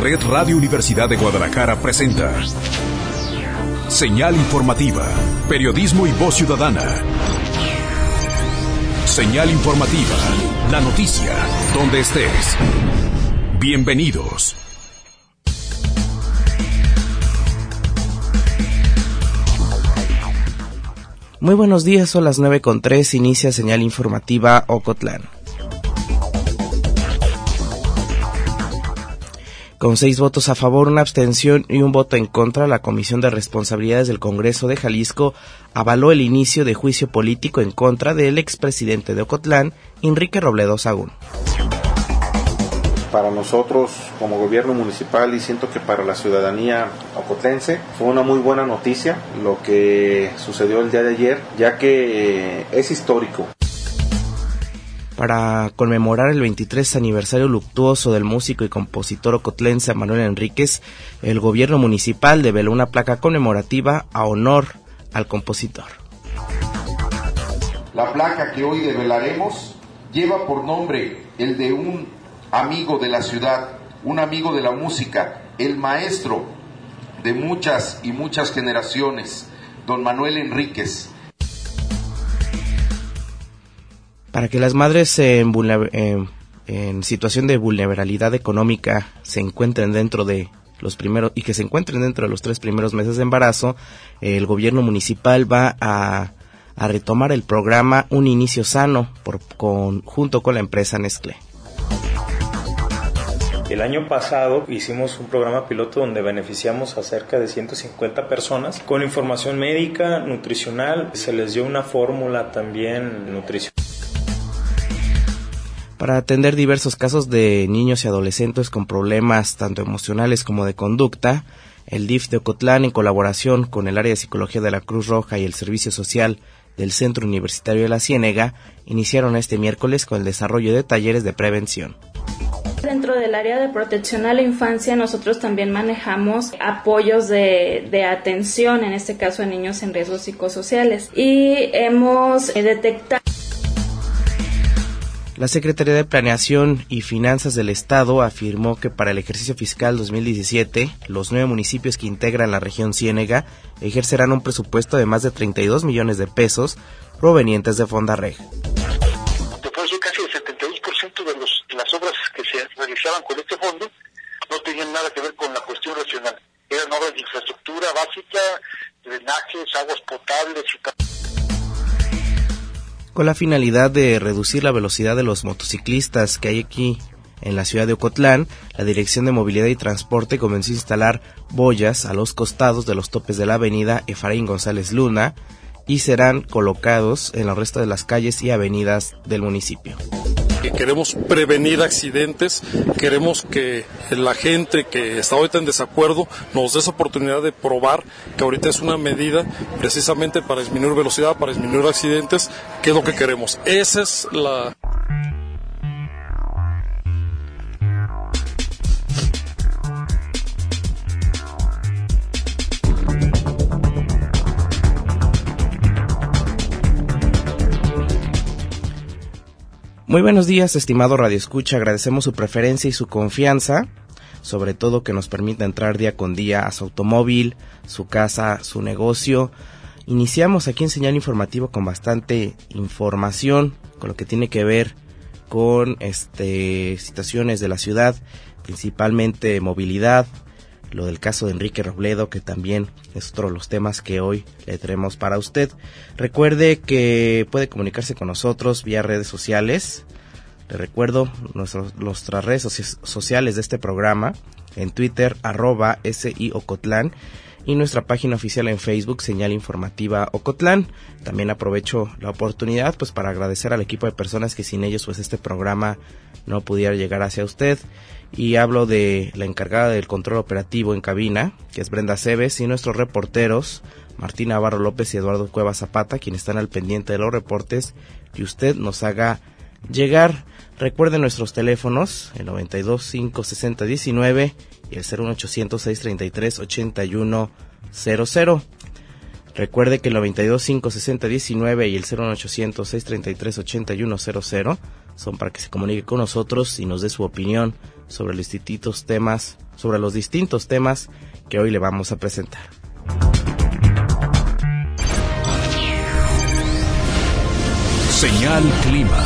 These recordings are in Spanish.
Red Radio Universidad de Guadalajara presenta Señal Informativa, periodismo y voz ciudadana. Señal Informativa, la noticia, donde estés. Bienvenidos. Muy buenos días, son las 9:03, inicia Señal Informativa Ocotlán. Con 6 votos a favor, una abstención y un voto en contra, la Comisión de Responsabilidades del Congreso de Jalisco avaló el inicio de juicio político en contra del expresidente de Ocotlán, Enrique Robledo Sagún. Para nosotros como gobierno municipal y siento que para la ciudadanía ocotlense fue una muy buena noticia lo que sucedió el día de ayer, ya que es histórico. Para conmemorar el 23 aniversario luctuoso del músico y compositor ocotlense Manuel Enríquez, el gobierno municipal develó una placa conmemorativa a honor al compositor. La placa que hoy develaremos lleva por nombre el de un amigo de la ciudad, un amigo de la música, el maestro de muchas y muchas generaciones, don Manuel Enríquez. Para que las madres en situación de vulnerabilidad económica se encuentren dentro de los primeros y que se encuentren dentro de los 3 primeros meses de embarazo, el gobierno municipal va a retomar el programa Un Inicio Sano junto con la empresa Nestlé. El año pasado hicimos un programa piloto donde beneficiamos a cerca de 150 personas con información médica, nutricional, se les dio una fórmula también nutricional. Para atender diversos casos de niños y adolescentes con problemas tanto emocionales como de conducta, el DIF de Ocotlán, en colaboración con el área de psicología de la Cruz Roja y el Servicio Social del Centro Universitario de la Ciénega, iniciaron este miércoles con el desarrollo de talleres de prevención. Dentro del área de protección a la infancia, nosotros también manejamos apoyos de atención, en este caso a niños en riesgos psicosociales, y hemos detectado. La Secretaría de Planeación y Finanzas del Estado afirmó que para el ejercicio fiscal 2017, los 9 municipios que integran la región Ciénega ejercerán un presupuesto de más de 32 millones de pesos provenientes de Fondarreg. Te puedo decir casi el 72% de las obras que se realizaban con este fondo no tenían nada que ver con la cuestión regional. Eran obras de infraestructura básica, drenajes, aguas potables y tal. Con la finalidad de reducir la velocidad de los motociclistas que hay aquí en la ciudad de Ocotlán, la Dirección de Movilidad y Transporte comenzó a instalar boyas a los costados de los topes de la avenida Efraín González Luna y serán colocados en el resto de las calles y avenidas del municipio. Queremos prevenir accidentes, queremos que la gente que está ahorita en desacuerdo nos dé esa oportunidad de probar que ahorita es una medida precisamente para disminuir velocidad, para disminuir accidentes, que es lo que queremos. Esa es la... Muy buenos días, estimado radioescucha, agradecemos su preferencia y su confianza, sobre todo que nos permita entrar día con día a su automóvil, su casa, su negocio. Iniciamos aquí en Señal Informativo con bastante información, con lo que tiene que ver con situaciones de la ciudad, principalmente movilidad, lo del caso de Enrique Robledo, que también es otro de los temas que hoy le traemos para usted. Recuerde que puede comunicarse con nosotros vía redes sociales. Le recuerdo nuestras redes sociales de este programa, en Twitter, @SIOcotlán, y nuestra página oficial en Facebook, Señal Informativa Ocotlán. También aprovecho la oportunidad pues para agradecer al equipo de personas que sin ellos pues este programa no pudiera llegar hacia usted. Y hablo de la encargada del control operativo en cabina, que es Brenda Cebes, y nuestros reporteros, Martín Navarro López y Eduardo Cueva Zapata, quienes están al pendiente de los reportes que usted nos haga llegar. Recuerden nuestros teléfonos, el 92 560 19 y el 01800 633 8100. Recuerde que el 92 560 19 y el 01800 633 8100 son para que se comunique con nosotros y nos dé su opinión sobre los distintos temas que hoy le vamos a presentar. Señal Clima.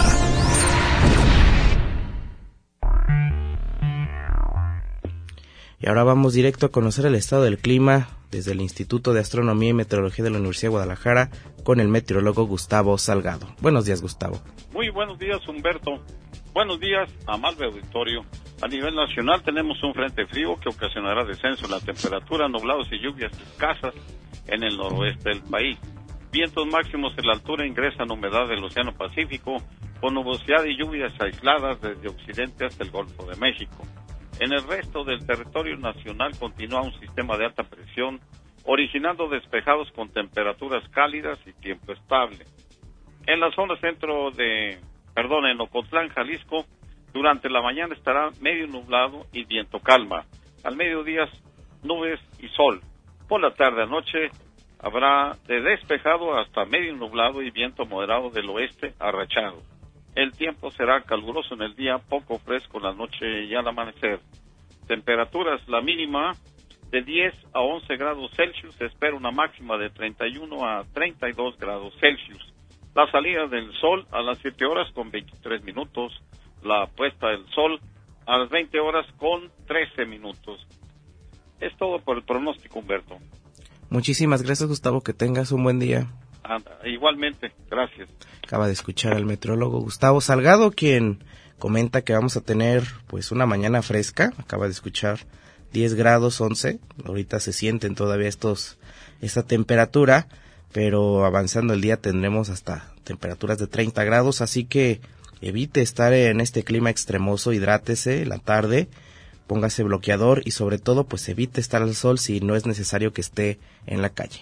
Y ahora vamos directo a conocer el estado del clima desde el Instituto de Astronomía y Meteorología de la Universidad de Guadalajara con el meteorólogo Gustavo Salgado. Buenos días, Gustavo. Muy buenos días, Humberto. Buenos días, amable auditorio. A nivel nacional tenemos un frente frío que ocasionará descenso en la temperatura, nublados y lluvias escasas en el noroeste del país. Vientos máximos en la altura ingresan humedad del Océano Pacífico con nubosidad y lluvias aisladas desde occidente hasta el Golfo de México. En el resto del territorio nacional continúa un sistema de alta presión, originando despejados con temperaturas cálidas y tiempo estable. En la zona en Ocotlán, Jalisco, durante la mañana estará medio nublado y viento calma. Al mediodía, nubes y sol. Por la tarde a noche habrá de despejado hasta medio nublado y viento moderado del oeste a rachado. El tiempo será caluroso en el día, poco fresco en la noche y al amanecer. Temperaturas, la mínima de 10 a 11 grados Celsius, se espera una máxima de 31 a 32 grados Celsius. La salida del sol a las 7 horas con 23 minutos, la puesta del sol a las 20 horas con 13 minutos. Es todo por el pronóstico, Humberto. Muchísimas gracias, Gustavo, que tengas un buen día. Igualmente, gracias. Acaba de escuchar al meteorólogo Gustavo Salgado, quien comenta que vamos a tener pues una mañana fresca. Acaba de escuchar 10 grados 11, ahorita se sienten todavía esta temperatura, pero avanzando el día tendremos hasta temperaturas de 30 grados, así que evite estar en este clima extremoso, hidrátese en la tarde, póngase bloqueador y sobre todo pues evite estar al sol si no es necesario que esté en la calle.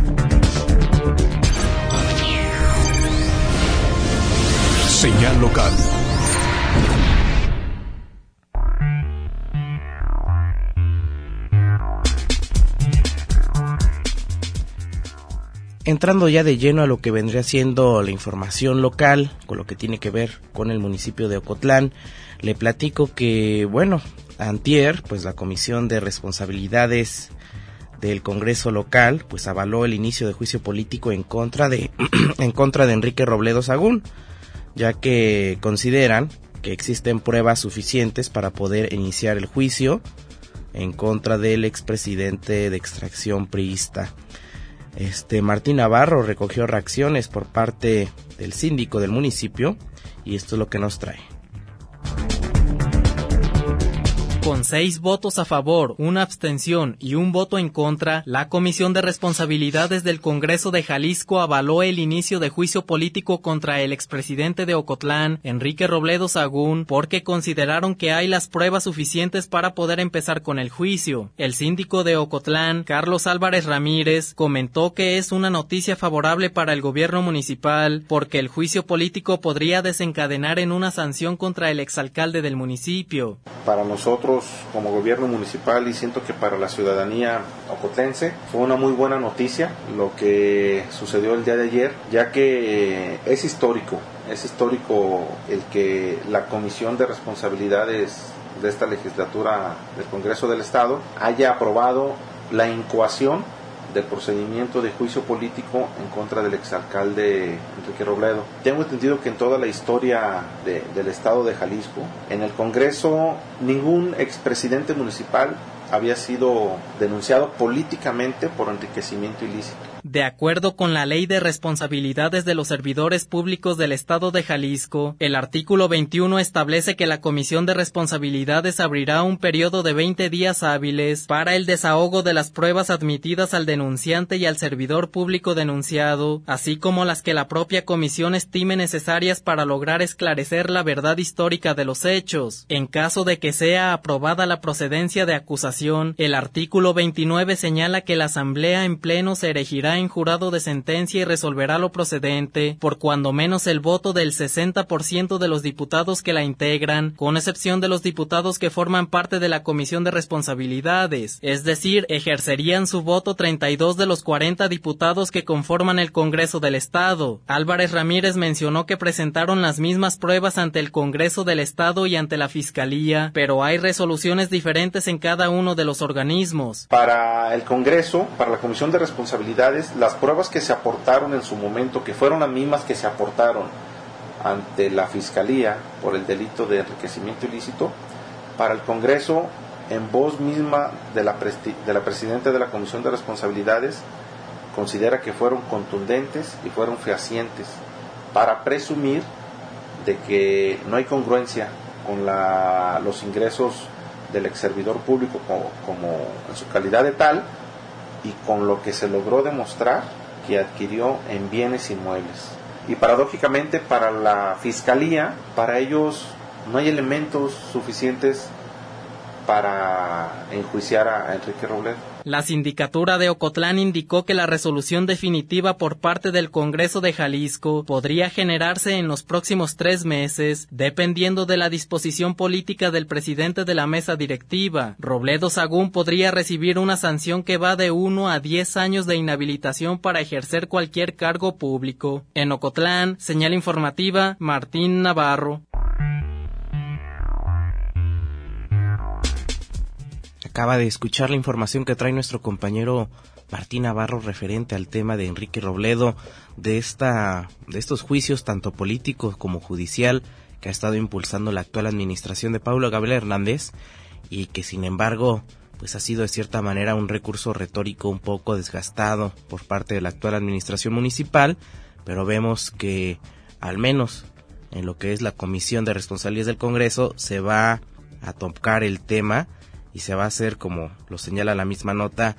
Señal local. Entrando ya de lleno a lo que vendría siendo la información local, con lo que tiene que ver con el municipio de Ocotlán, le platico que, bueno, antier, pues la Comisión de Responsabilidades del Congreso local, pues avaló el inicio de juicio político en contra de Enrique Robledo Sagún, ya que consideran que existen pruebas suficientes para poder iniciar el juicio en contra del expresidente de extracción priista. Martín Navarro recogió reacciones por parte del síndico del municipio y esto es lo que nos trae. Con 6 votos a favor, una abstención y un voto en contra, la Comisión de Responsabilidades del Congreso de Jalisco avaló el inicio de juicio político contra el expresidente de Ocotlán, Enrique Robledo Sagún, porque consideraron que hay las pruebas suficientes para poder empezar con el juicio. El síndico de Ocotlán, Carlos Álvarez Ramírez, comentó que es una noticia favorable para el gobierno municipal porque el juicio político podría desencadenar en una sanción contra el exalcalde del municipio. Para nosotros como gobierno municipal y siento que para la ciudadanía ocotlense fue una muy buena noticia lo que sucedió el día de ayer, ya que es histórico el que la Comisión de Responsabilidades de esta legislatura del Congreso del Estado haya aprobado la incoación del procedimiento de juicio político en contra del exalcalde Enrique Robledo. Tengo entendido que en toda la historia del estado de Jalisco, en el Congreso, ningún expresidente municipal había sido denunciado políticamente por enriquecimiento ilícito. De acuerdo con la Ley de Responsabilidades de los Servidores Públicos del Estado de Jalisco, el artículo 21 establece que la Comisión de Responsabilidades abrirá un periodo de 20 días hábiles para el desahogo de las pruebas admitidas al denunciante y al servidor público denunciado, así como las que la propia comisión estime necesarias para lograr esclarecer la verdad histórica de los hechos. En caso de que sea aprobada la procedencia de acusación, el artículo 29 señala que la Asamblea en pleno se erigirá entrará en jurado de sentencia y resolverá lo procedente por cuando menos el voto del 60% de los diputados que la integran, con excepción de los diputados que forman parte de la Comisión de Responsabilidades, es decir, ejercerían su voto 32 de los 40 diputados que conforman el Congreso del Estado. Álvarez Ramírez mencionó que presentaron las mismas pruebas ante el Congreso del Estado y ante la Fiscalía, pero hay resoluciones diferentes en cada uno de los organismos. Para el Congreso, para la Comisión de Responsabilidades, las pruebas que se aportaron en su momento, que fueron las mismas que se aportaron ante la Fiscalía por el delito de enriquecimiento ilícito, para el Congreso, en voz misma de la presidenta de la Comisión de Responsabilidades, considera que fueron contundentes y fueron fehacientes para presumir de que no hay congruencia con los ingresos del ex servidor público como en su calidad de tal y con lo que se logró demostrar que adquirió en bienes inmuebles. Y paradójicamente para la Fiscalía, para ellos no hay elementos suficientes para enjuiciar a Enrique Robledo. La sindicatura de Ocotlán indicó que la resolución definitiva por parte del Congreso de Jalisco podría generarse en los próximos 3 meses, dependiendo de la disposición política del presidente de la mesa directiva. Robledo Sagún podría recibir una sanción que va de 1 a 10 años de inhabilitación para ejercer cualquier cargo público. En Ocotlán, señal informativa, Martín Navarro. Acaba de escuchar la información que trae nuestro compañero Martín Navarro referente al tema de Enrique Robledo, de estos juicios tanto políticos como judicial que ha estado impulsando la actual administración de Pablo Gabriel Hernández y que sin embargo pues ha sido de cierta manera un recurso retórico un poco desgastado por parte de la actual administración municipal, pero vemos que al menos en lo que es la Comisión de Responsabilidades del Congreso se va a tocar el tema y se va a hacer, como lo señala la misma nota,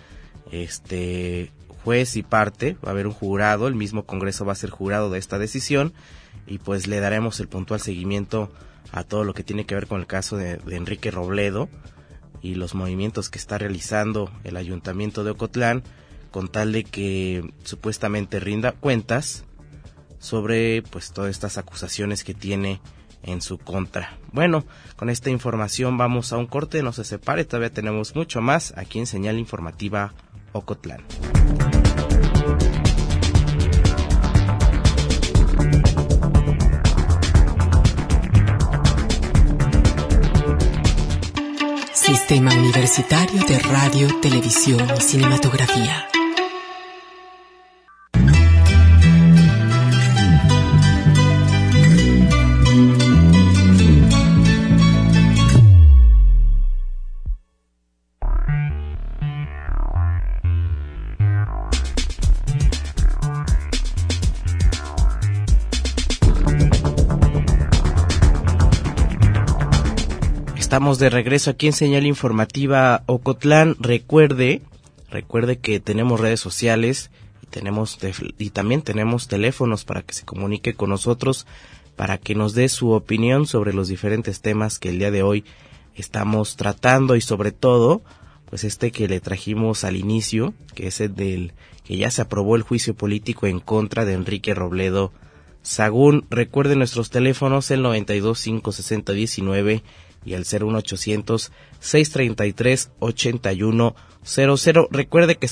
juez y parte, va a haber un jurado, el mismo Congreso va a ser jurado de esta decisión y pues le daremos el puntual seguimiento a todo lo que tiene que ver con el caso de Enrique Robledo y los movimientos que está realizando el Ayuntamiento de Ocotlán con tal de que supuestamente rinda cuentas sobre pues todas estas acusaciones que tiene en su contra. Bueno, con esta información vamos a un corte, no se separe, todavía tenemos mucho más aquí en Señal Informativa Ocotlán. Sistema Universitario de Radio, Televisión y Cinematografía. Estamos de regreso aquí en Señal Informativa Ocotlán. Recuerde que tenemos redes sociales y también tenemos teléfonos para que se comunique con nosotros, para que nos dé su opinión sobre los diferentes temas que el día de hoy estamos tratando y sobre todo, pues que le trajimos al inicio, que es el del que ya se aprobó el juicio político en contra de Enrique Robledo Sagún. Recuerde nuestros teléfonos, el 92-560-19 y el 01800-633-8100. Recuerde que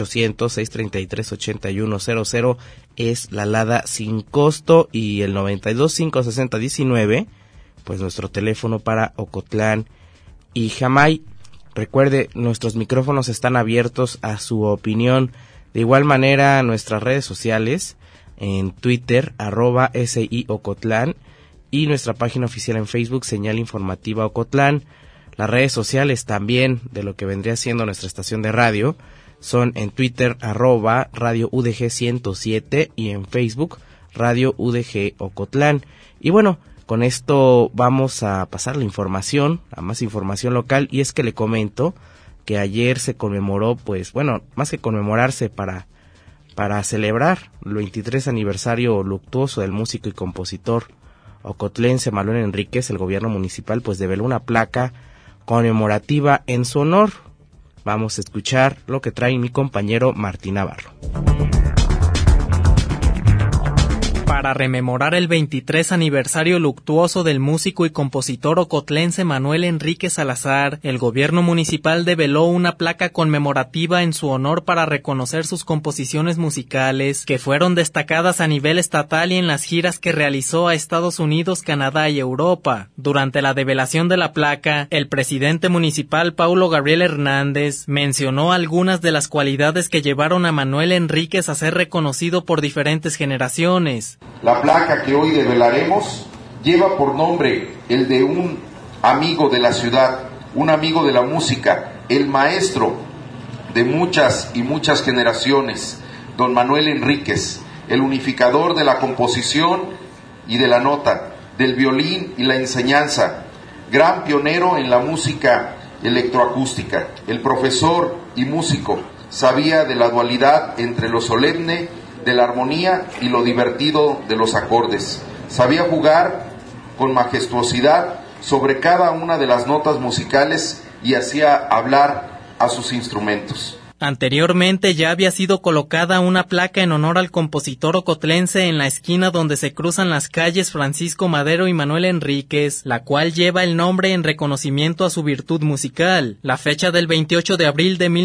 01800-633-8100 es la alada sin costo y el 92-560-19, pues nuestro teléfono para Ocotlán y Jamay. Recuerde, nuestros micrófonos están abiertos a su opinión. De igual manera, nuestras redes sociales en Twitter, @SIOcotlán, y nuestra página oficial en Facebook, Señal Informativa Ocotlán. Las redes sociales también de lo que vendría siendo nuestra estación de radio son en Twitter, @Radio UDG 107 y en Facebook, Radio UDG Ocotlán. Y bueno, con esto vamos a pasar la información, a más información local, y es que le comento que ayer se conmemoró, pues bueno, más que conmemorarse, para celebrar el 23 aniversario luctuoso del músico y compositor ocotlense Manuel Enríquez. El gobierno municipal pues develó una placa conmemorativa en su honor. Vamos a escuchar lo que trae mi compañero Martín Navarro. Para rememorar el 23 aniversario luctuoso del músico y compositor ocotlense Manuel Enrique Salazar, el gobierno municipal develó una placa conmemorativa en su honor para reconocer sus composiciones musicales, que fueron destacadas a nivel estatal y en las giras que realizó a Estados Unidos, Canadá y Europa. Durante la develación de la placa, el presidente municipal Paulo Gabriel Hernández mencionó algunas de las cualidades que llevaron a Manuel Enríquez a ser reconocido por diferentes generaciones. La placa que hoy develaremos lleva por nombre el de un amigo de la ciudad, un amigo de la música, el maestro de muchas y muchas generaciones, don Manuel Enríquez, el unificador de la composición y de la nota, del violín y la enseñanza, gran pionero en la música electroacústica, el profesor y músico, sabía de la dualidad entre lo solemne de la armonía y lo divertido de los acordes. Sabía jugar con majestuosidad sobre cada una de las notas musicales y hacía hablar a sus instrumentos. Anteriormente ya había sido colocada una placa en honor al compositor ocotlense en la esquina donde se cruzan las calles Francisco Madero y Manuel Enríquez, la cual lleva el nombre en reconocimiento a su virtud musical. La fecha del 28 de abril de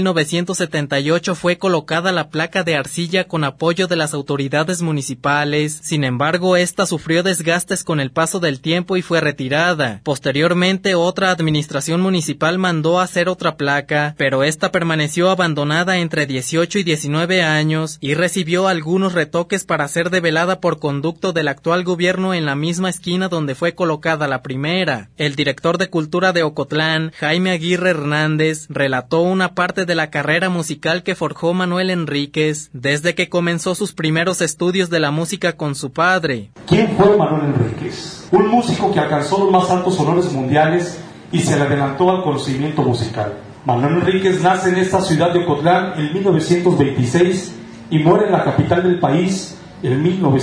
1978 fue colocada la placa de arcilla con apoyo de las autoridades municipales. Sin embargo, esta sufrió desgastes con el paso del tiempo y fue retirada. Posteriormente, otra administración municipal mandó hacer otra placa, pero esta permaneció abandonada entre 18 y 19 años y recibió algunos retoques para ser develada por conducto del actual gobierno en la misma esquina donde fue colocada la primera. El director de Cultura de Ocotlán, Jaime Aguirre Hernández, relató una parte de la carrera musical que forjó Manuel Enríquez desde que comenzó sus primeros estudios de la música con su padre. ¿Quién fue Manuel Enríquez? Un músico que alcanzó los más altos honores mundiales y se le adelantó al conocimiento musical. Manuel Enríquez nace en esta ciudad de Ocotlán en 1926 y muere en la capital del país en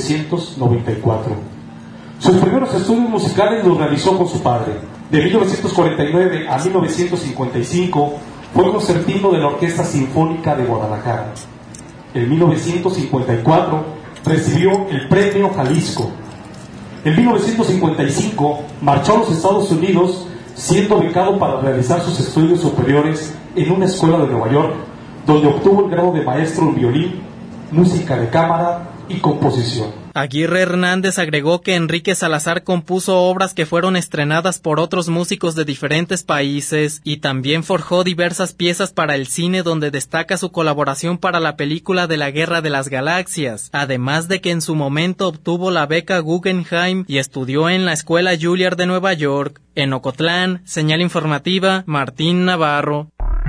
1994. Sus primeros estudios musicales los realizó con su padre. De 1949 a 1955 fue concertino de la Orquesta Sinfónica de Guadalajara. En 1954 recibió el Premio Jalisco. En 1955 marchó a los Estados Unidos, siendo becado para realizar sus estudios superiores en una escuela de Nueva York, donde obtuvo el grado de maestro en violín, música de cámara y composición. Aguirre Hernández agregó que Enrique Salazar compuso obras que fueron estrenadas por otros músicos de diferentes países y también forjó diversas piezas para el cine, donde destaca su colaboración para la película de la Guerra de las Galaxias, además de que en su momento obtuvo la beca Guggenheim y estudió en la Escuela Juilliard de Nueva York. En Ocotlán, señal informativa, Martín Navarro.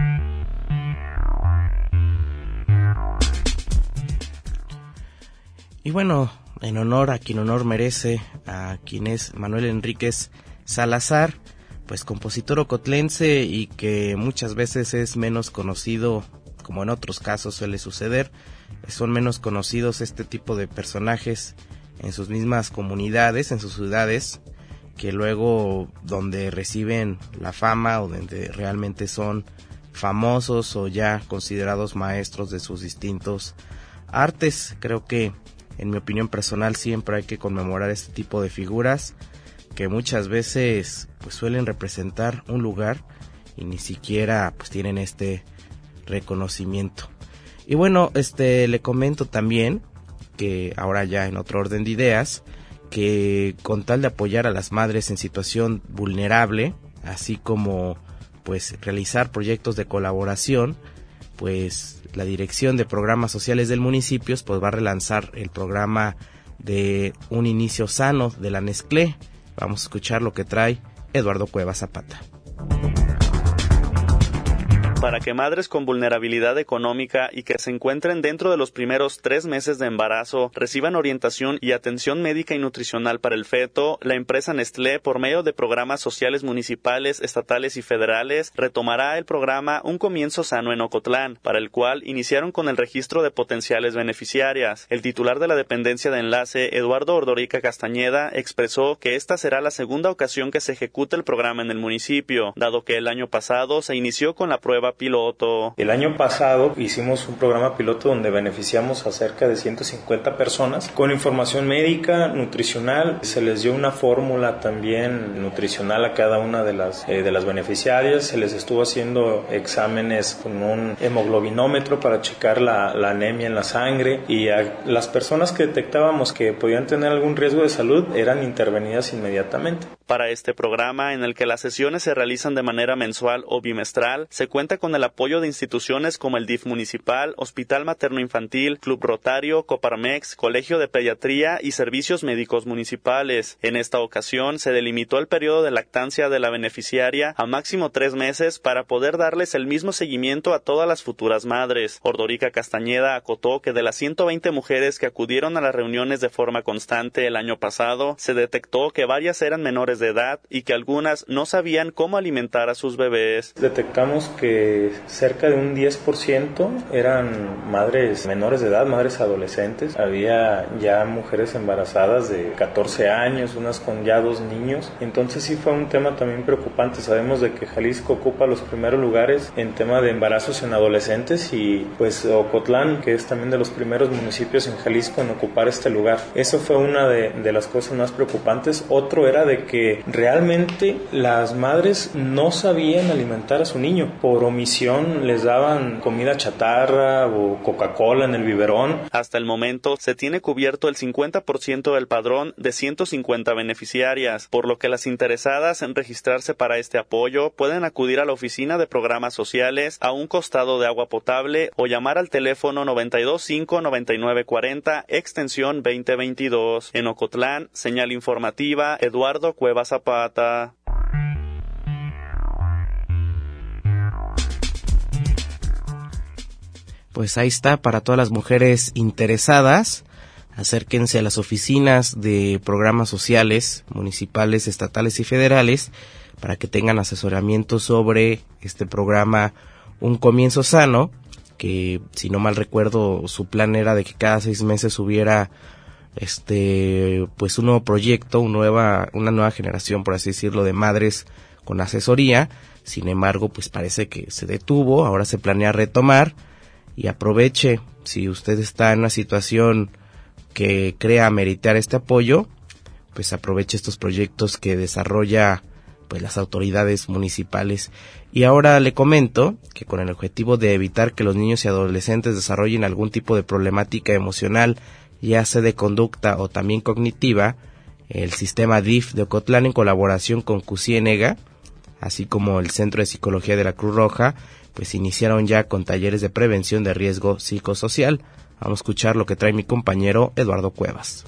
Y bueno, en honor a quien honor merece, a quien es Manuel Enríquez Salazar, pues compositor ocotlense y que muchas veces es menos conocido, como en otros casos suele suceder, son menos conocidos este tipo de personajes en sus mismas comunidades, en sus ciudades, que luego donde reciben la fama o donde realmente son famosos o ya considerados maestros de sus distintos artes. Creo que en mi opinión personal siempre hay que conmemorar este tipo de figuras que muchas veces pues suelen representar un lugar y ni siquiera pues tienen este reconocimiento. Y bueno, le comento también que ahora ya en otro orden de ideas, que con tal de apoyar a las madres en situación vulnerable, así como pues realizar proyectos de colaboración, pues la Dirección de Programas Sociales del municipio pues va a relanzar el programa de Un Inicio Sano de la Nestlé. Vamos a escuchar lo que trae Eduardo Cuevas Zapata. Para que madres con vulnerabilidad económica y que se encuentren dentro de los primeros 3 meses de embarazo reciban orientación y atención médica y nutricional para el feto, la empresa Nestlé, por medio de programas sociales municipales, estatales y federales, retomará el programa Un Comienzo Sano en Ocotlán, para el cual iniciaron con el registro de potenciales beneficiarias. El titular de la dependencia de enlace, Eduardo Ordorica Castañeda, expresó que esta será la segunda ocasión que se ejecute el programa en el municipio, dado que el año pasado se inició con la prueba piloto. El año pasado hicimos un programa piloto donde beneficiamos a cerca de 150 personas con información médica, nutricional. Se les dio una fórmula también nutricional a cada una de las beneficiarias. Se les estuvo haciendo exámenes con un hemoglobinómetro para checar la anemia en la sangre, y a las personas que detectábamos que podían tener algún riesgo de salud eran intervenidas inmediatamente. Para este programa, en el que las sesiones se realizan de manera mensual o bimestral, se cuenta con el apoyo de instituciones como el DIF municipal, Hospital Materno Infantil, Club Rotario, Coparmex, Colegio de Pediatría y Servicios Médicos Municipales. En esta ocasión, se delimitó el periodo de lactancia de la beneficiaria a máximo 3 meses para poder darles el mismo seguimiento a todas las futuras madres. Ordorica Castañeda acotó que de las 120 mujeres que acudieron a las reuniones de forma constante el año pasado, se detectó que varias eran menores de edad y que algunas no sabían cómo alimentar a sus bebés. Detectamos que cerca de un 10% eran madres menores de edad, madres adolescentes. Había ya mujeres embarazadas de 14 años, unas con ya 2 niños. Entonces sí fue un tema también preocupante. Sabemos de que Jalisco ocupa los primeros lugares en tema de embarazos en adolescentes, y pues Ocotlán, que es también de los primeros municipios en Jalisco en ocupar este lugar. Eso fue una de las cosas más preocupantes. Otro era de que realmente las madres no sabían alimentar a su niño. Por omisión les daban comida chatarra o Coca-Cola en el biberón. Hasta el momento se tiene cubierto el 50% del padrón de 150 beneficiarias, por lo que las interesadas en registrarse para este apoyo pueden acudir a la oficina de programas sociales a un costado de agua potable o llamar al teléfono 925-9940 extensión 2022. En Ocotlán, señal informativa, Eduardo Cueva Zapata. Pues ahí está, para todas las mujeres interesadas, acérquense a las oficinas de programas sociales, municipales, estatales y federales, para que tengan asesoramiento sobre este programa Un Comienzo Sano, que si no mal recuerdo su plan era de que cada 6 meses hubiera pues un nuevo proyecto, una nueva generación, por así decirlo, de madres con asesoría. Sin embargo, pues parece que se detuvo, ahora se planea retomar, y aproveche, si usted está en una situación que crea meritar este apoyo, pues aproveche estos proyectos que desarrolla pues las autoridades municipales. Y ahora le comento que con el objetivo de evitar que los niños y adolescentes desarrollen algún tipo de problemática emocional, ya sea de conducta o también cognitiva, el sistema DIF de Ocotlán, en colaboración con CUCIENEGA, así como el Centro de Psicología de la Cruz Roja, pues iniciaron ya con talleres de prevención de riesgo psicosocial. Vamos a escuchar lo que trae mi compañero Eduardo Cuevas.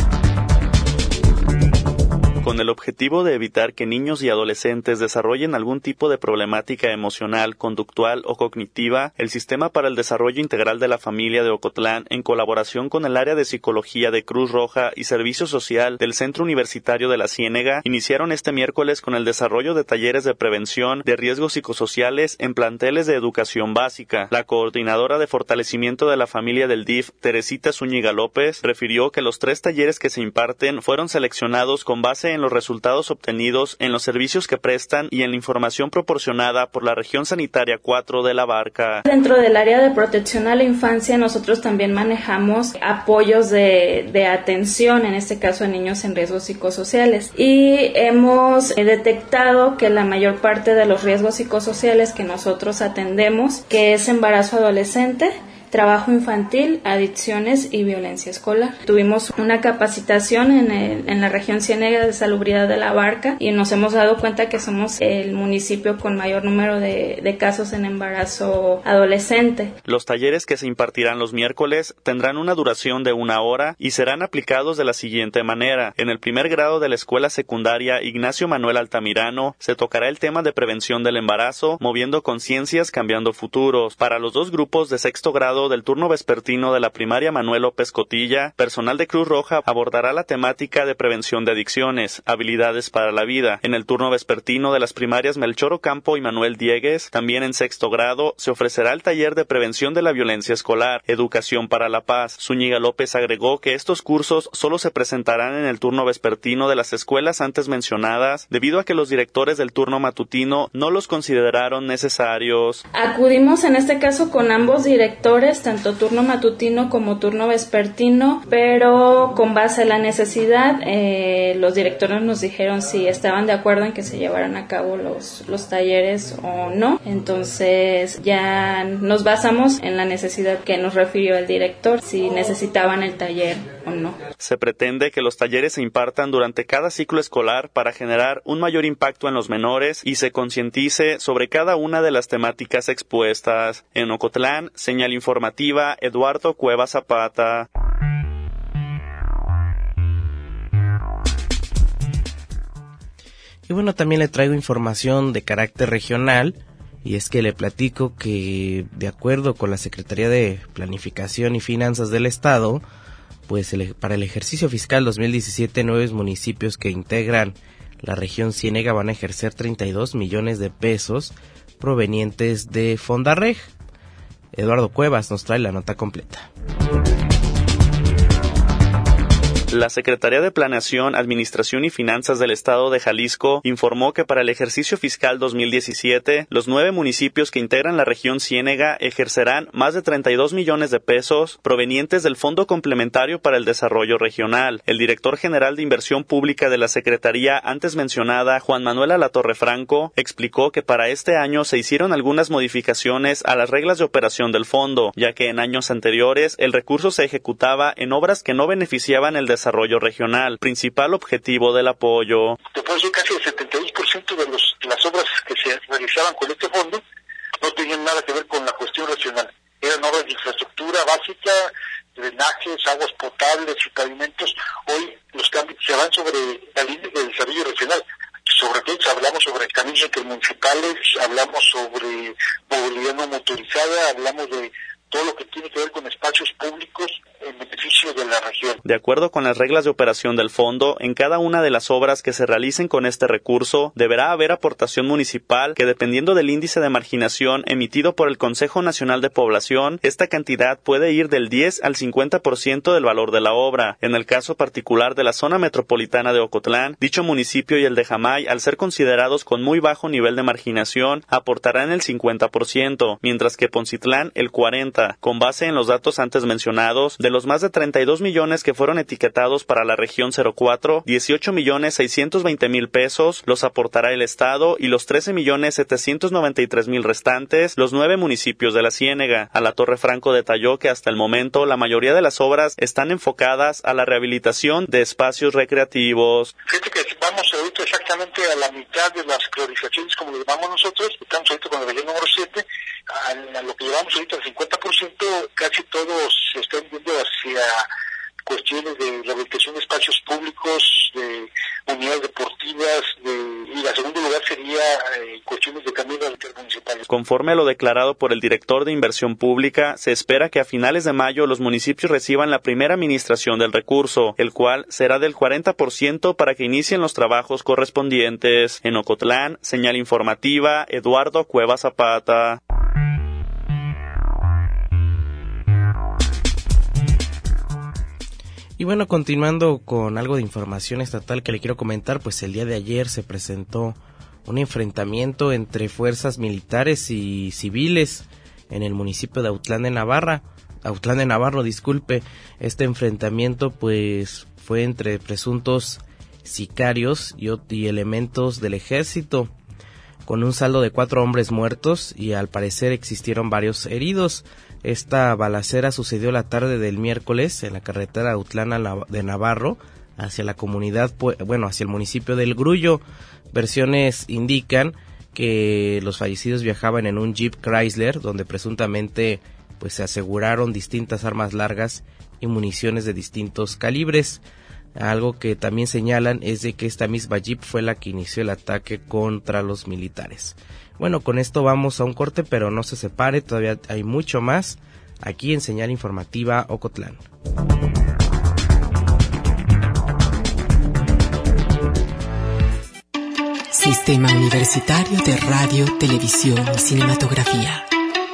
Con el objetivo de evitar que niños y adolescentes desarrollen algún tipo de problemática emocional, conductual o cognitiva, el Sistema para el Desarrollo Integral de la Familia de Ocotlán, en colaboración con el Área de Psicología de Cruz Roja y Servicio Social del Centro Universitario de la Ciénega, iniciaron este miércoles con el desarrollo de talleres de prevención de riesgos psicosociales en planteles de educación básica. La coordinadora de fortalecimiento de la familia del DIF, Teresita Zúñiga López, refirió que los 3 talleres que se imparten fueron seleccionados con base en los resultados obtenidos en los servicios que prestan y en la información proporcionada por la Región Sanitaria 4 de La Barca. Dentro del área de protección a la infancia, nosotros también manejamos apoyos de atención, en este caso a niños en riesgos psicosociales, y hemos detectado que la mayor parte de los riesgos psicosociales que nosotros atendemos, que es embarazo adolescente, trabajo infantil, adicciones y violencia escolar. Tuvimos una capacitación en la región Ciénega de Salubridad de La Barca, y nos hemos dado cuenta que somos el municipio con mayor número de casos en embarazo adolescente. Los talleres, que se impartirán los miércoles, tendrán una duración de 1 hora y serán aplicados de la siguiente manera. En el primer grado de la escuela secundaria Ignacio Manuel Altamirano se tocará el tema de prevención del embarazo, moviendo conciencias, cambiando futuros. Para los 2 grupos de sexto grado grado del turno vespertino de la primaria Manuel López Cotilla, personal de Cruz Roja abordará la temática de prevención de adicciones, habilidades para la vida. En el turno vespertino de las primarias Melchor Ocampo y Manuel Diegues, también en sexto grado, se ofrecerá el taller de prevención de la violencia escolar, educación para la paz. Zúñiga López agregó que estos cursos solo se presentarán en el turno vespertino de las escuelas antes mencionadas, debido a que los directores del turno matutino no los consideraron necesarios. Acudimos en este caso con ambos directores, tanto turno matutino como turno vespertino, pero con base a la necesidad, los directores nos dijeron si estaban de acuerdo en que se llevaran a cabo los talleres o no. Entonces ya nos basamos en la necesidad que nos refirió el director, si necesitaban el taller o no. Se pretende que los talleres se impartan durante cada ciclo escolar para generar un mayor impacto en los menores y se concientice sobre cada una de las temáticas expuestas. En Ocotlán, señal informativa, Eduardo Cueva Zapata. Y bueno, también le traigo información de carácter regional, y es que le platico que de acuerdo con la Secretaría de Planificación y Finanzas del Estado, pues para el ejercicio fiscal 2017, 9 municipios que integran la región Ciénega van a ejercer 32 millones de pesos provenientes de Fondarreg. Eduardo Cuevas nos trae la nota completa. La Secretaría de Planeación, Administración y Finanzas del Estado de Jalisco informó que para el ejercicio fiscal 2017, los 9 municipios que integran la región Ciénega ejercerán más de 32 millones de pesos provenientes del Fondo Complementario para el Desarrollo Regional. El director general de Inversión Pública de la Secretaría antes mencionada, Juan Manuel Alatorre Franco, explicó que para este año se hicieron algunas modificaciones a las reglas de operación del fondo, ya que en años anteriores el recurso se ejecutaba en obras que no beneficiaban el desarrollo regional, principal objetivo del apoyo. Te puedo decir casi el 72% de las obras que se realizaban con este fondo no tenían nada que ver con la cuestión regional. Eran obras de infraestructura básica, drenajes, aguas potables y pavimentos. Hoy los cambios se van sobre la línea de desarrollo regional. Sobre todo hablamos sobre caminos intermunicipales, hablamos sobre movilidad no motorizada, hablamos de todo lo que tiene que ver con espacios públicos en beneficio de la región. De acuerdo con las reglas de operación del fondo, en cada una de las obras que se realicen con este recurso, deberá haber aportación municipal que, dependiendo del índice de marginación emitido por el Consejo Nacional de Población, esta cantidad puede ir del 10 al 50% del valor de la obra. En el caso particular de la zona metropolitana de Ocotlán, dicho municipio y el de Jamay, al ser considerados con muy bajo nivel de marginación, aportarán el 50%, mientras que Poncitlán el 40%. Con base en los datos antes mencionados, de los más de 32 millones que fueron etiquetados para la región 04, 18.620.000 pesos los aportará el Estado y los 13.793.000 restantes los 9 municipios de la Ciénega. Alatorre Franco detalló que hasta el momento la mayoría de las obras están enfocadas a la rehabilitación de espacios recreativos. Fíjate que vamos ahorita exactamente a la mitad de las priorizaciones, como lo llamamos nosotros. Estamos ahorita con la región número 7, a lo que llevamos ahorita al 50%, casi todos se están viendo hacia cuestiones de rehabilitación de espacios públicos, de unidades deportivas, y la segundo lugar sería cuestiones de caminos intermunicipales. Conforme a lo declarado por el director de Inversión Pública, se espera que a finales de mayo los municipios reciban la primera administración del recurso, el cual será del 40% para que inicien los trabajos correspondientes. En Ocotlán, señal informativa, Eduardo Cueva Zapata. Y bueno, continuando con algo de información estatal que le quiero comentar, pues el día de ayer se presentó un enfrentamiento entre fuerzas militares y civiles en el municipio de Autlán de Navarro, disculpe. Este enfrentamiento pues fue entre presuntos sicarios y elementos del ejército, con un saldo de 4 hombres muertos y al parecer existieron varios heridos. Esta balacera sucedió la tarde del miércoles en la carretera Autlán de Navarro hacia la comunidad, hacia el municipio del Grullo. Versiones indican que los fallecidos viajaban en un Jeep Chrysler donde presuntamente pues se aseguraron distintas armas largas y municiones de distintos calibres. Algo que también señalan es de que esta misma Jeep fue la que inició el ataque contra los militares. Bueno, con esto vamos a un corte, pero no se separe, todavía hay mucho más aquí en Señal Informativa Ocotlán. Sistema Universitario de Radio, Televisión y Cinematografía.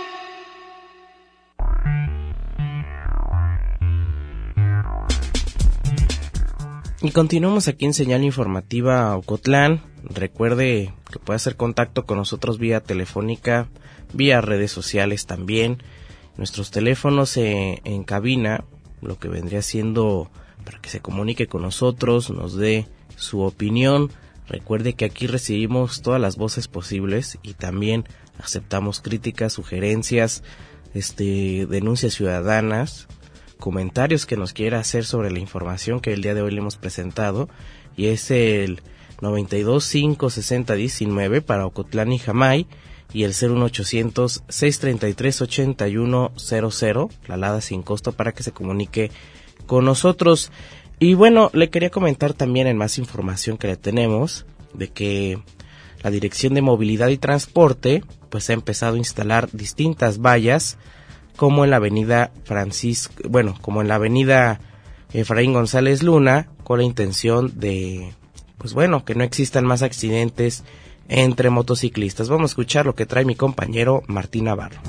Y continuamos aquí en Señal Informativa Ocotlán. Recuerde que puede hacer contacto con nosotros vía telefónica, vía redes sociales también. Nuestros teléfonos en cabina, lo que vendría siendo para que se comunique con nosotros, nos dé su opinión. Recuerde que aquí recibimos todas las voces posibles y también aceptamos críticas, sugerencias, denuncias ciudadanas, comentarios que nos quiera hacer sobre la información que el día de hoy le hemos presentado, y es el 92-560-19 para Ocotlán y Jamay, y el 01800-633-8100, la alada sin costo, para que se comunique con nosotros. Y bueno, le quería comentar también en más información que le tenemos, de que la Dirección de Movilidad y Transporte pues ha empezado a instalar distintas vallas, como en la avenida Efraín González Luna, con la intención de, que no existan más accidentes entre motociclistas. Vamos a escuchar lo que trae mi compañero Martín Navarro.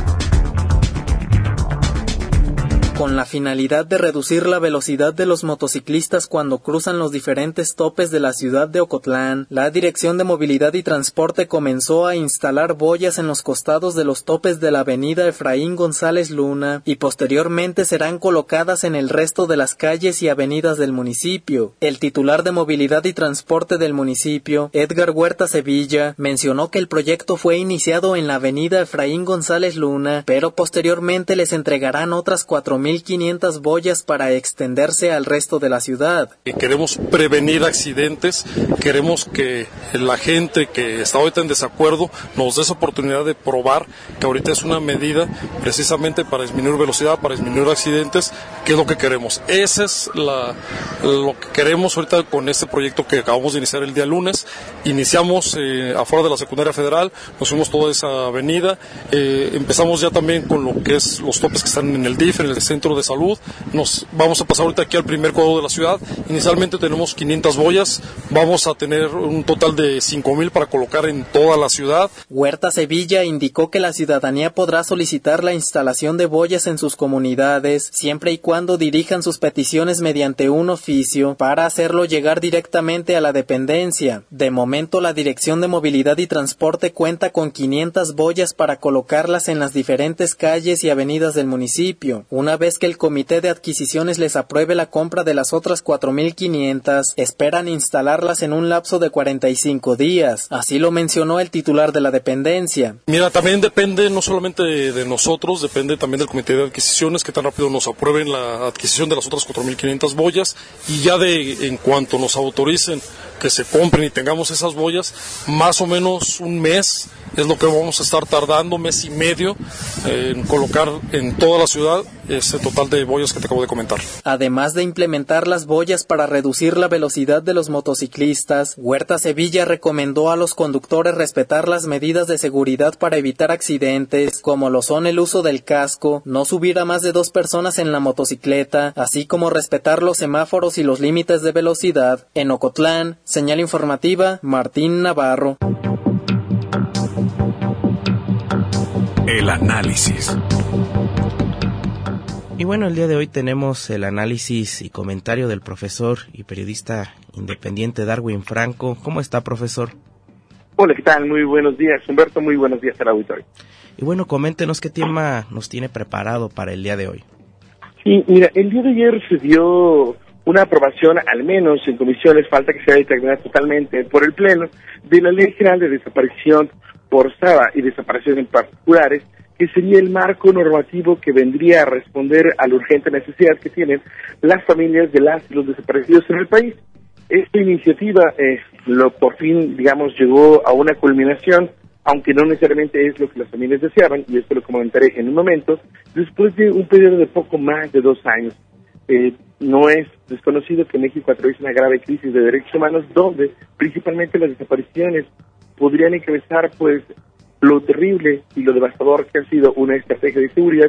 Con la finalidad de reducir la velocidad de los motociclistas cuando cruzan los diferentes topes de la ciudad de Ocotlán, la Dirección de Movilidad y Transporte comenzó a instalar boyas en los costados de los topes de la avenida Efraín González Luna y posteriormente serán colocadas en el resto de las calles y avenidas del municipio. El titular de Movilidad y Transporte del municipio, Edgar Huerta Sevilla, mencionó que el proyecto fue iniciado en la avenida Efraín González Luna, pero posteriormente les entregarán otras 4,500 boyas para extenderse al resto de la ciudad. Queremos prevenir accidentes, queremos que la gente que está ahorita en desacuerdo nos dé esa oportunidad de probar que ahorita es una medida precisamente para disminuir velocidad, para disminuir accidentes, que es lo que queremos. Ese es lo que queremos ahorita con este proyecto que acabamos de iniciar el día lunes. Iniciamos afuera de la Secundaria Federal, nos fuimos toda esa avenida, empezamos ya también con lo que es los topes que están en el DIF, en el centro de salud. Nos vamos a pasar ahorita aquí al primer cuadro de la ciudad. Inicialmente tenemos 500 boyas, vamos a tener un total de 5,000 para colocar en toda la ciudad. Huerta Sevilla indicó que la ciudadanía podrá solicitar la instalación de boyas en sus comunidades, siempre y cuando dirijan sus peticiones mediante un oficio para hacerlo llegar directamente a la dependencia. De momento, la Dirección de Movilidad y Transporte cuenta con 500 boyas para colocarlas en las diferentes calles y avenidas del municipio. Una vez que el Comité de Adquisiciones les apruebe la compra de las otras 4,500, esperan instalarlas en un lapso de 45 días. Así lo mencionó el titular de la dependencia. Mira, también depende no solamente de nosotros, depende también del Comité de Adquisiciones, que tan rápido nos aprueben la adquisición de las otras 4,500 boyas, y ya en cuanto nos autoricen que se compren y tengamos esas boyas, más o menos un mes es lo que vamos a estar tardando, mes y medio, en colocar en toda la ciudad ese total de boyas que te acabo de comentar. Además de implementar las boyas para reducir la velocidad de los motociclistas, Huerta Sevilla recomendó a los conductores respetar las medidas de seguridad para evitar accidentes, como lo son el uso del casco, no subir a más de 2 personas en la motocicleta, así como respetar los semáforos y los límites de velocidad. En Ocotlán, Señal Informativa, Martín Navarro. El análisis. Y bueno, el día de hoy tenemos el análisis y comentario del profesor y periodista independiente Darwin Franco. ¿Cómo está, profesor? Hola, ¿qué tal? Muy buenos días, Humberto. Muy buenos días al auditorio. Y bueno, coméntenos qué tema nos tiene preparado para el día de hoy. Sí, mira, el día de ayer se dio una aprobación, al menos en comisiones, falta que sea determinada totalmente por el Pleno, de la Ley General de Desaparición Forzada y Desaparición en Particulares, que sería el marco normativo que vendría a responder a la urgente necesidad que tienen las familias de los desaparecidos en el país. Esta iniciativa por fin, llegó a una culminación, aunque no necesariamente es lo que las familias deseaban, y esto lo comentaré en un momento, después de un periodo de poco más de 2 años. No es desconocido que México atraviesa una grave crisis de derechos humanos, donde principalmente las desapariciones podrían encabezar lo terrible y lo devastador que ha sido una estrategia de seguridad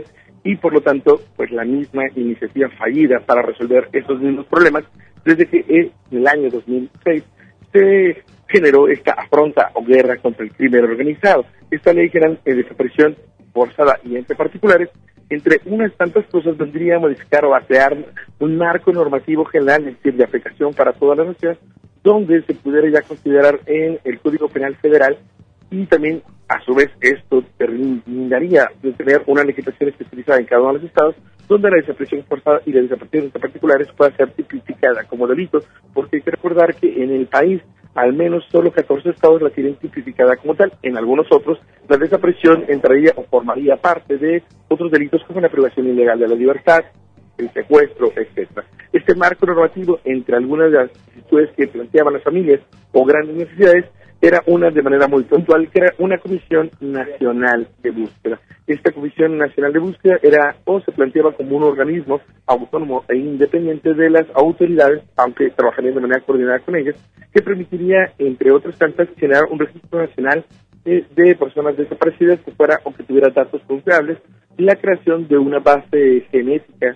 y por lo tanto, pues la misma iniciativa fallida para resolver esos mismos problemas, desde que en el año 2006 se generó esta afronta o guerra contra el crimen organizado. Esta ley general de desaparición forzada y entre particulares, entre unas tantas cosas, vendría a modificar o a crear un marco normativo general, es decir, de aplicación para toda la nación, donde se pudiera ya considerar en el Código Penal Federal, y también, a su vez, esto terminaría de tener una legislación especializada en cada uno de los estados, donde la desaparición forzada y la desaparición entre particulares pueda ser tipificada como delito, porque hay que recordar que en el país al menos solo 14 estados la tienen tipificada como tal. En algunos otros, la desaparición entraría o formaría parte de otros delitos como la privación ilegal de la libertad, el secuestro, etcétera. Este marco normativo, entre algunas de las solicitudes que planteaban las familias o grandes necesidades, era una de manera muy puntual, que era una comisión nacional de búsqueda. Esta comisión nacional de búsqueda era o se planteaba como un organismo autónomo e independiente de las autoridades, aunque trabajarían de manera coordinada con ellas, que permitiría, entre otras tantas, generar un registro nacional de personas desaparecidas que fuera o que tuviera datos confiables, y la creación de una base genética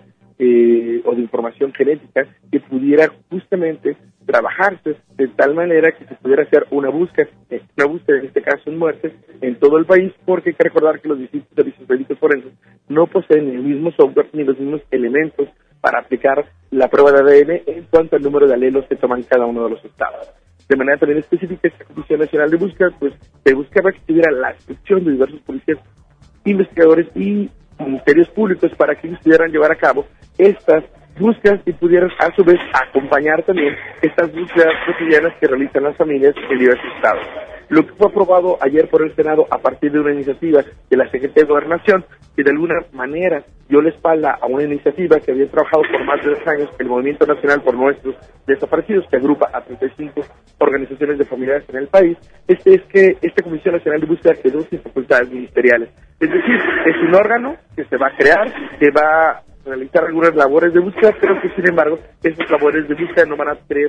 o de información genética que pudiera justamente trabajarse de tal manera que se pudiera hacer una búsqueda en este caso en muertes en todo el país, porque hay que recordar que los distintos servicios médicos forenses no poseen el mismo software ni los mismos elementos para aplicar la prueba de ADN en cuanto al número de alelos que toman cada uno de los estados. De manera también específica, esta Comisión Nacional de Búsqueda, pues se buscaba que tuviera la instrucción de diversos policías, investigadores y ministerios públicos para que ellos pudieran llevar a cabo estas búsquedas y pudieran a su vez acompañar también estas búsquedas cotidianas que realizan las familias en diversos estados. Lo que fue aprobado ayer por el Senado a partir de una iniciativa de la Secretaría de Gobernación, que de alguna manera dio la espalda a una iniciativa que había trabajado por más de 2 años el Movimiento Nacional por Nuestros Desaparecidos, que agrupa a 35 organizaciones de familiares en el país, es que esta Comisión Nacional de Búsqueda quedó sin facultades ministeriales. Es decir, es un órgano que se va a crear, que va a realizar algunas labores de búsqueda, pero que sin embargo esas labores de búsqueda no van a tener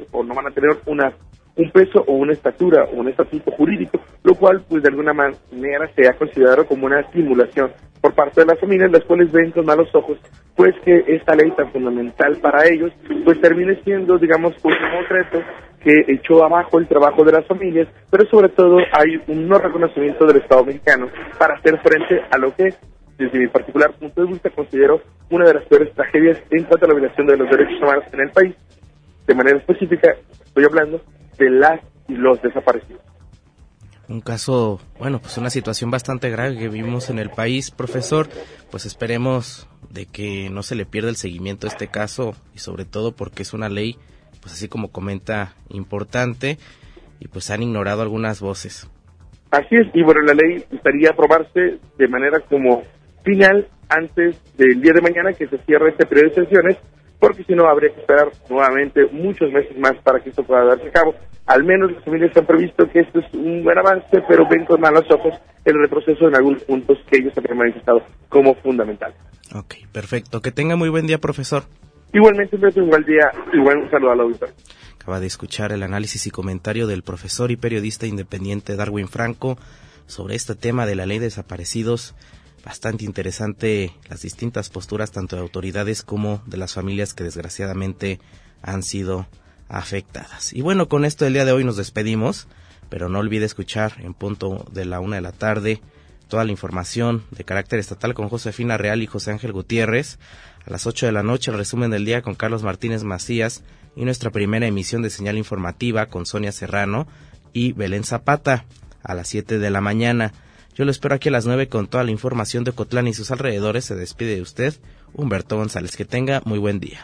un peso o una estatura o un estatuto jurídico, lo cual pues de alguna manera se ha considerado como una estimulación por parte de las familias, las cuales ven con malos ojos pues que esta ley tan fundamental para ellos pues termine siendo, digamos, un reto que echó abajo el trabajo de las familias, pero sobre todo hay un no reconocimiento del Estado mexicano para hacer frente a lo que, desde mi particular punto de vista, considero una de las peores tragedias en cuanto a la violación de los derechos humanos en el país. De manera específica, estoy hablando de las y los desaparecidos. Un caso, bueno, pues una situación bastante grave que vivimos en el país, profesor. Pues esperemos de que no se le pierda el seguimiento a este caso, y sobre todo porque es una ley, pues así como comenta, importante, y pues han ignorado algunas voces. Así es, y bueno, la ley estaría aprobarse de manera como final antes del día de mañana que se cierre este periodo de sesiones, porque si no habría que esperar nuevamente muchos meses más para que esto pueda darse a cabo. Al menos las familias han previsto que esto es un buen avance, pero ven con malos ojos el retroceso en algunos puntos que ellos habían manifestado como fundamental. Ok, perfecto. Que tenga muy buen día, profesor. Igualmente, un buen día y buen saludo al auditorio. Acaba de escuchar el análisis y comentario del profesor y periodista independiente Darwin Franco sobre este tema de la ley de desaparecidos. Bastante interesante las distintas posturas tanto de autoridades como de las familias que desgraciadamente han sido afectadas. Y bueno, con esto el día de hoy nos despedimos, pero no olvide escuchar en punto de la 1 p.m. toda la información de carácter estatal con Josefina Real y José Ángel Gutiérrez. A las 8 p.m, el resumen del día con Carlos Martínez Macías y nuestra primera emisión de señal informativa con Sonia Serrano y Belén Zapata a las 7 a.m. Yo lo espero aquí a las 9 con toda la información de Ocotlán y sus alrededores. Se despide de usted, Humberto González. Que tenga muy buen día.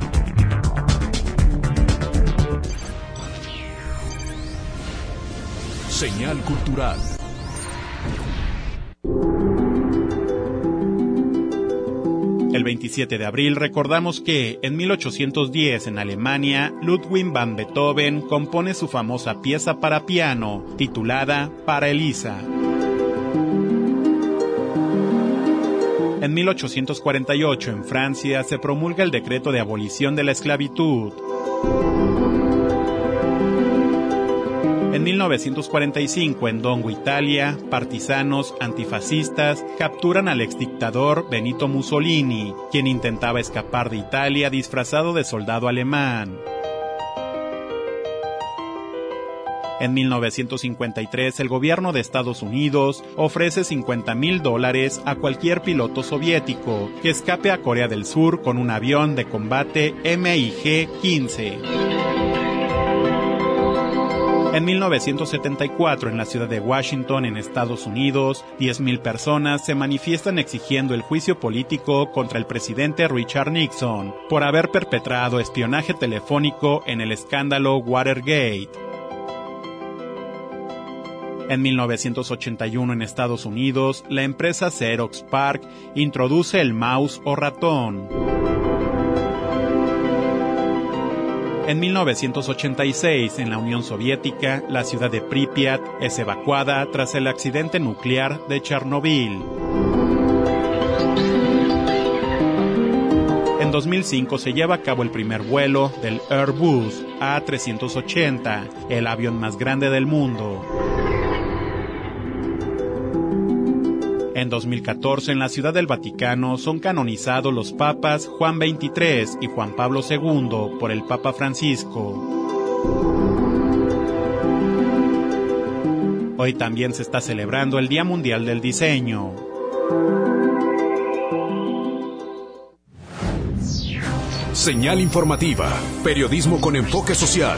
Señal cultural. El 27 de abril recordamos que en 1810 en Alemania, Ludwig van Beethoven compone su famosa pieza para piano titulada Para Elisa. En 1848 en Francia se promulga el decreto de abolición de la esclavitud. En En 1945, en Dongo, Italia, partisanos antifascistas capturan al exdictador Benito Mussolini, quien intentaba escapar de Italia disfrazado de soldado alemán. En 1953, el gobierno de Estados Unidos ofrece $50,000 a cualquier piloto soviético que escape a Corea del Sur con un avión de combate MiG-15. En 1974, en la ciudad de Washington, en Estados Unidos, 10,000 personas se manifiestan exigiendo el juicio político contra el presidente Richard Nixon por haber perpetrado espionaje telefónico en el escándalo Watergate. En 1981, en Estados Unidos, la empresa Xerox PARC introduce el mouse o ratón. En 1986, en la Unión Soviética, la ciudad de Pripyat es evacuada tras el accidente nuclear de Chernobyl. En 2005 se lleva a cabo el primer vuelo del Airbus A380, el avión más grande del mundo. En 2014, en la Ciudad del Vaticano, son canonizados los papas Juan XXIII y Juan Pablo II por el Papa Francisco. Hoy también se está celebrando el Día Mundial del Diseño. Señal informativa, periodismo con enfoque social.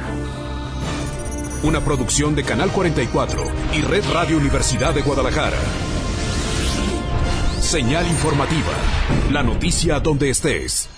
Una producción de Canal 44 y Red Radio Universidad de Guadalajara. Señal informativa, la noticia donde estés.